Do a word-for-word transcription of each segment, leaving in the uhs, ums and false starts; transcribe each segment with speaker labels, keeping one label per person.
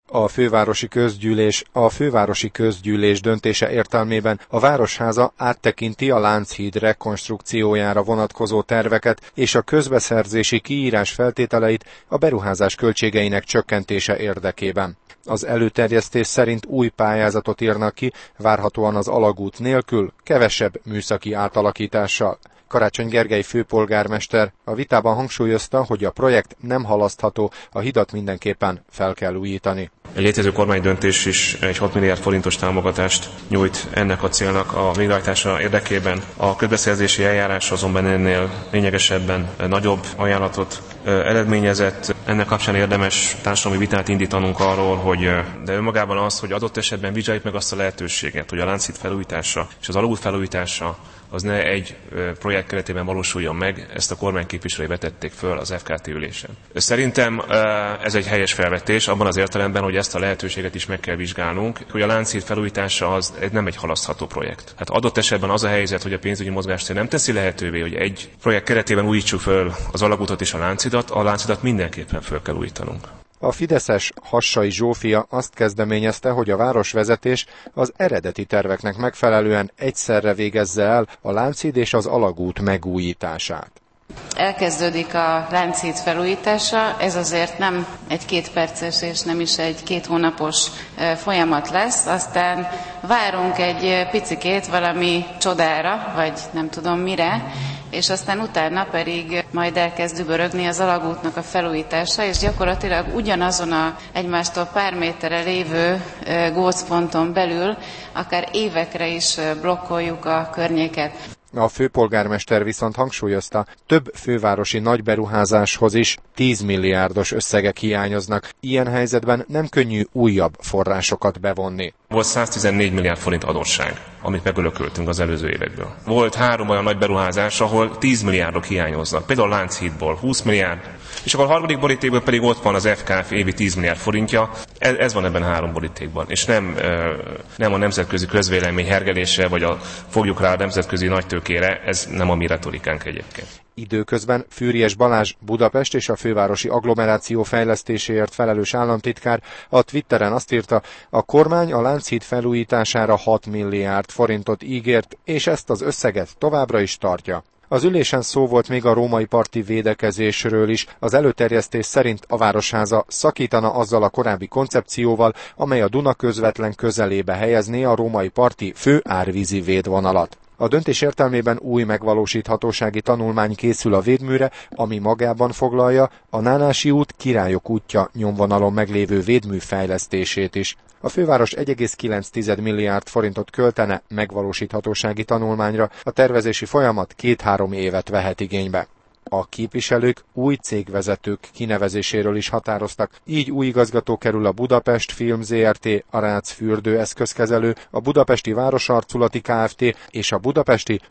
Speaker 1: A fővárosi közgyűlés a fővárosi közgyűlés döntése értelmében a Városháza áttekinti a Lánchíd rekonstrukciójára vonatkozó terveket és a közbeszerzési kiírás feltételeit a beruházás költségeinek csökkentése érdekében. Az előterjesztés szerint új pályázatot írnak ki, várhatóan az alagút nélkül, kevesebb műszaki átalakítással. Karácsony Gergely főpolgármester a vitában hangsúlyozta, hogy a projekt nem halasztható, a hidat mindenképpen fel kell újítani.
Speaker 2: Egy létező kormánydöntés is egy hat milliárd forintos támogatást nyújt ennek a célnak a végrehajtása érdekében. A közbeszerzési eljárás azonban ennél lényegesebben nagyobb ajánlatot eredményezett. Ennek kapcsán érdemes társadalmi vitát indítanunk arról, hogy de önmagában az, hogy adott esetben vizsgáljuk meg azt a lehetőséget, hogy a Lánchíd felújítása és az alagút felújítása az ne egy projekt keretében valósuljon meg, ezt a kormányképviselői vetették föl az ef ká té ülésen. Szerintem ez egy helyes felvetés, abban az értelemben, hogy ezt a lehetőséget is meg kell vizsgálnunk, hogy a Lánchíd felújítása az nem egy halasztható projekt. Hát adott esetben az a helyzet, hogy a pénzügyi mozgástér nem teszi lehetővé, hogy egy projekt keretében újítsuk föl az alagútot és a Lánchidat, a Lánchidat mindenképpen föl kell újítanunk.
Speaker 1: A fideszes Hassai Zsófia azt kezdeményezte, hogy a városvezetés az eredeti terveknek megfelelően egyszerre végezze el a Lánchíd és az alagút megújítását.
Speaker 3: Elkezdődik a Lánchíd felújítása, ez azért nem egy kétperces és nem is egy két hónapos folyamat lesz, aztán várunk egy picikét valami csodára, vagy nem tudom mire, és aztán utána pedig majd elkezd dübörögni az alagútnak a felújítása, és gyakorlatilag ugyanazon a egymástól pár méterre lévő gócponton belül akár évekre is blokkoljuk a környéket.
Speaker 1: A főpolgármester viszont hangsúlyozta, több fővárosi nagyberuházáshoz is tíz milliárdos összegek hiányoznak. Ilyen helyzetben nem könnyű újabb forrásokat bevonni.
Speaker 2: Volt száztizennégy milliárd forint adósság, amit megölököltünk az előző évekből. Volt három olyan nagy beruházás, ahol tíz milliárdok hiányoznak, például a Lánchídból húsz milliárd, és akkor a harmadik borítékban pedig ott van az ef ká ef évi tíz milliárd forintja, ez, ez van ebben a három borítékban, és nem, nem a nemzetközi közvélemény hergelése, vagy a fogjuk rá a nemzetközi nagytőkére, ez nem a mi retorikánk egyébként.
Speaker 1: Időközben Füriyes Balázs Budapest és a fővárosi agglomeráció fejlesztéséért felelős államtitkár a Twitteren azt írta, a kormány a Lánchíd felújítására hat milliárd forintot ígért, és ezt az összeget továbbra is tartja. Az ülésen szó volt még a római parti védekezésről is. Az előterjesztés szerint a Városháza szakítana azzal a korábbi koncepcióval, amely a Duna közvetlen közelébe helyezné a római parti fő árvízi védvonalat. A döntés értelmében új megvalósíthatósági tanulmány készül a védműre, ami magában foglalja a Nánási út Királyok útja nyomvonalon meglévő védmű fejlesztését is. A főváros egy egész kilenc milliárd forintot költene megvalósíthatósági tanulmányra, a tervezési folyamat két-három évet vehet igénybe. A képviselők új cégvezetők kinevezéséről is határoztak, így új igazgató kerül a Budapest Film zé er té, a Rácz Fürdő eszközkezelő, a Budapesti Városarculati Kft. És a Budapesti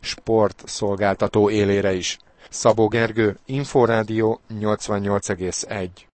Speaker 1: Sportszolgáltató élére is. Szabó Gergő, Inforádió nyolcvannyolc egész egy.